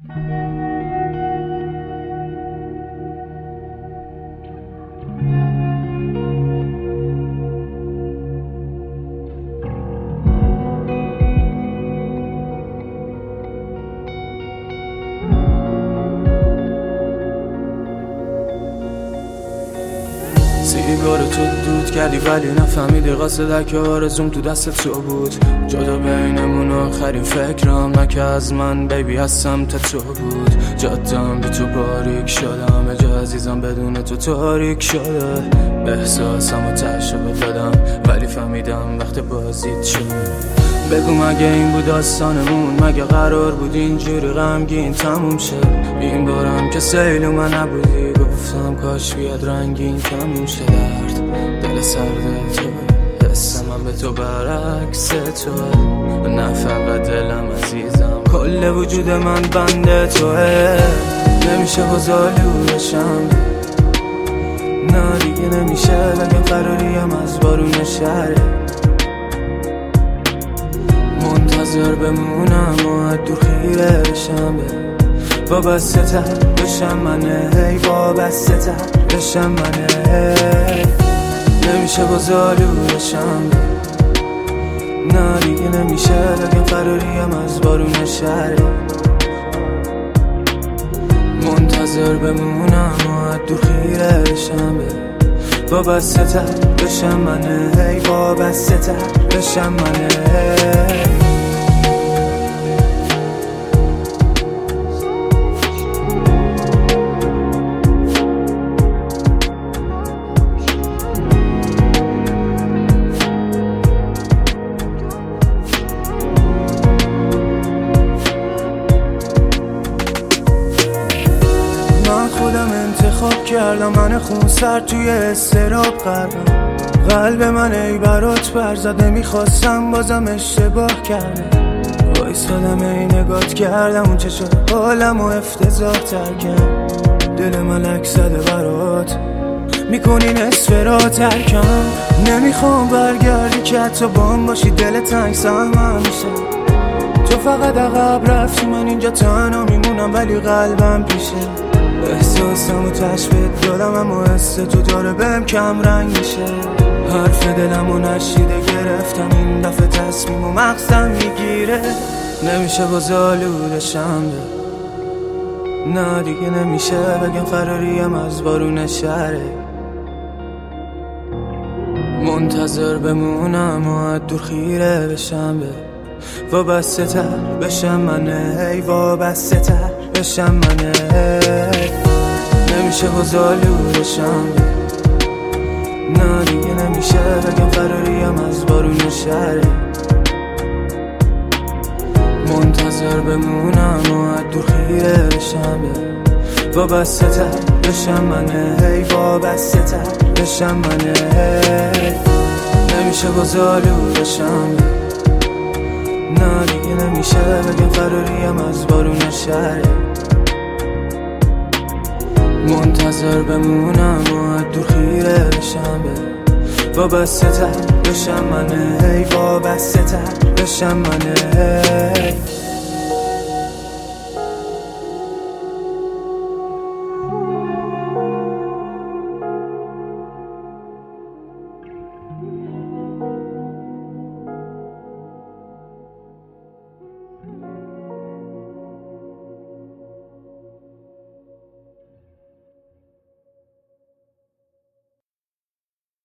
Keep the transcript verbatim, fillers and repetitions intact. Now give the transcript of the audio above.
سیگار تو دود کردی ولی نفهمیدی قصد که آرزوم تو دست تو بود. جدا بینمون آخرین فکرم نه که از من بیبی از سمت تو بود. جادم بی تو باریک شده، همه جا عزیزم بدون تو تاریک شده. احساسم و تشبه دادم ولی فهمیدم وقت بازیت شد. بگو مگه این بود داستانمون؟ مگه قرار بود اینجوری غمگین تموم شه؟ این بارم که سیل من نبودی، گفتم کاش بیاد رنگین تموم شه. درد دل سرد تو، حس من به تو برعکس تو، نه فقط دلم عزیزم کل وجود من بنده توه. نمیشه بازالودشم، نه دیگه نمیشه بگم فراریم از بارون شهره. منتظر بمونم و دور خیره بشم، وابسته تر بشم منه، هی وابسته تر بشم منه. نمیشه بازالودشم، نه دیگه نمیشه بگم فراریم از بارون شهره. منتظر بمونم و دور خیره بشم، وابسته تر بشم منه، هی وابسته تر بشم منه. خودم انتخاب کردم، من خون سر توی استراب قلبم. قلب من ای برات بر زده، میخواستم بازم اشتباه کردم. وایسادم ای نگات کردم، اون چشم حالم و افتضاح ترکم. دل من لک زده برات، میکنی نصف را ترکم. نمیخوام برگردی که حتی بام باشی، دل تنگ سهمم میشه. تو فقط عقب رفتی، من اینجا تنها میمونم ولی قلبم پیشه. احساسم و تشبیه دادم اما حس تو داره بهم کم رنگ میشه. حرف دلم و نشیده گرفتم، این دفعه تصمیم و مغزم میگیره. نمیشه بازالودشم، نه دیگه نمیشه بگم فراریم از بارون شهره. منتظر بمونم و دور خیره بشم، وابسته تر بشم منه، هی وابسته تر بشم منه. نمیشه بازالودشم، نه دیگه نمیشه بگم فراریم از بارون شهره. منتظر بمونم و دور خیره بشم، وابسته تر بشم منه، هی وابسته تر بشم منه. نمیشه بازالودشم، نه دیگه نمیشه بگم فراریم از بارون شهره. منتظر بمونم و دور خیره بشم، وابسته تر بشم منه، هی وابسته تر بشم منه.